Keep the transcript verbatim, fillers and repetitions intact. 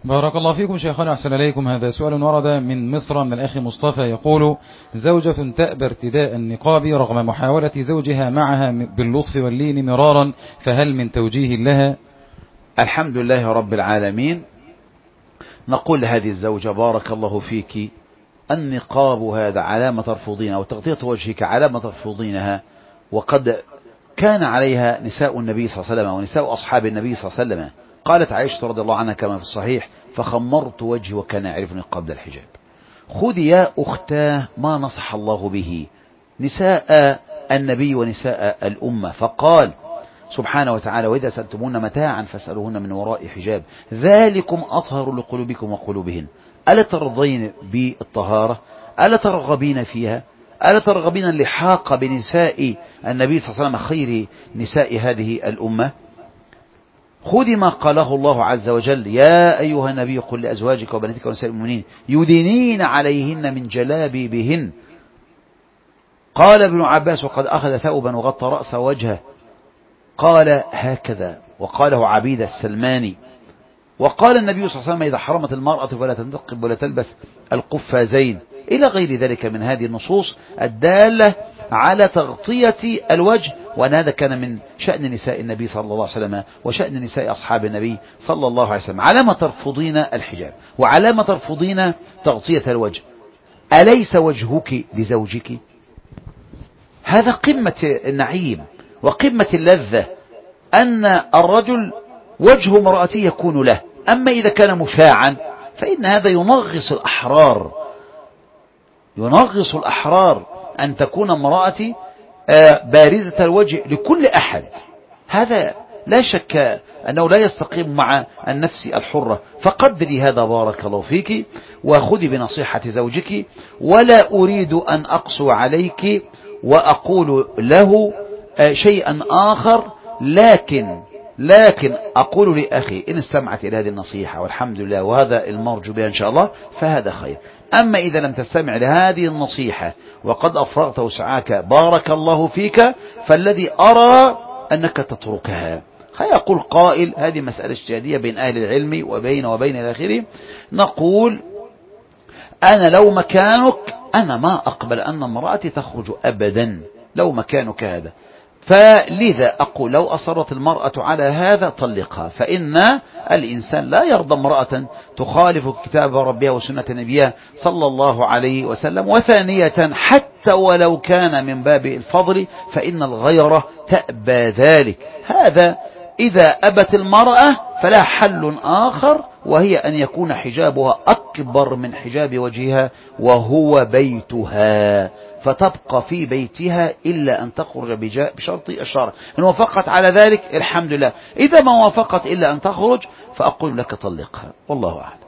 بارك الله فيكم شيخنا، أحسن إليكم. هذا سؤال ورد من مصر من الأخ مصطفى يقول: زوجة تأبى ارتداء النقاب رغم محاولة زوجها معها باللطف واللين مرارا، فهل من توجيه لها؟ الحمد لله رب العالمين. نقول لهذه الزوجة: بارك الله فيك، النقاب هذا علامة ترفضينها، وتغطية وجهك علامة ترفضينها، وقد كان عليها نساء النبي صلى الله عليه وسلم ونساء أصحاب النبي صلى الله عليه وسلم. قالت عائشة رضي الله عنها كما في الصحيح: فخمرت وجهي وكان يعرفني قبل الحجاب. خذي يا أختاه ما نصح الله به نساء النبي ونساء الأمة، فقال سبحانه وتعالى: وإذا سألتمون متاعا فاسألوهن من وراء حجاب ذلكم أطهر لقلوبكم وقلوبهن. ألا ترضين بالطهارة؟ ألا ترغبين فيها؟ ألا ترغبين اللحاق بنساء النبي صلى الله عليه وسلم خير نساء هذه الأمة؟ خذي ما قاله الله عز وجل: يا أيها النبي قل لأزواجك وبناتك ونساء المؤمنين يدنين عليهن من جلابيبهن. قال ابن عباس: وقد أخذ ثوبا وغطى رأسه وجهه، قال هكذا، وقاله عبيد السلماني. وقال النبي صلى الله عليه وسلم: إذا حرمت المرأة فلا تنتقب ولا تلبس القفازين، إلى غير ذلك من هذه النصوص الدالة على تغطية الوجه، وأن هذا كان من شأن نساء النبي صلى الله عليه وسلم وشأن نساء أصحاب النبي صلى الله عليه وسلم. على ما ترفضين الحجاب وعلى ما ترفضين تغطية الوجه، أليس وجهك لزوجك؟ هذا قمة النعيم وقمة اللذة، أن الرجل وجه امرأته يكون له. أما إذا كان مشاعا فإن هذا ينغص الأحرار، ينغص الأحرار أن تكون امرأتي بارزة الوجه لكل أحد. هذا لا شك أنه لا يستقيم مع النفس الحرة. فقدري هذا بارك الله فيك، وخذي بنصيحة زوجك، ولا أريد أن أقسو عليك وأقول له شيئا آخر، لكن لكن أقول لأخي: إن استمعت إلى هذه النصيحة والحمد لله وهذا المرجو بها إن شاء الله فهذا خير. أما إذا لم تستمع لهذه النصيحة وقد أفرغت وسعاك بارك الله فيك، فالذي أرى أنك تتركها. هيقول قائل: هذه مسألة اجتهادية بين أهل العلم وبين وبين الآخرين. نقول: أنا لو مكانك أنا ما أقبل أن امرأتي تخرج أبدا، لو مكانك هذا. فلذا أقول: لو أصرت المرأة على هذا طلقها، فإن الإنسان لا يرضى امرأة تخالف كتاب ربها وسنة نبيها صلى الله عليه وسلم. وثانية، حتى ولو كان من باب الفضل فإن الغيرة تأبى ذلك. هذا إذا أبت المرأة فلا حل آخر، وهي أن يكون حجابها أكبر من حجاب وجهها وهو بيتها، فتبقى في بيتها إلا أن تخرج بشرط الشرع. إن وافقت على ذلك الحمد لله، إذا ما وافقت إلا أن تخرج فأقول لك طلقها، والله أعلم.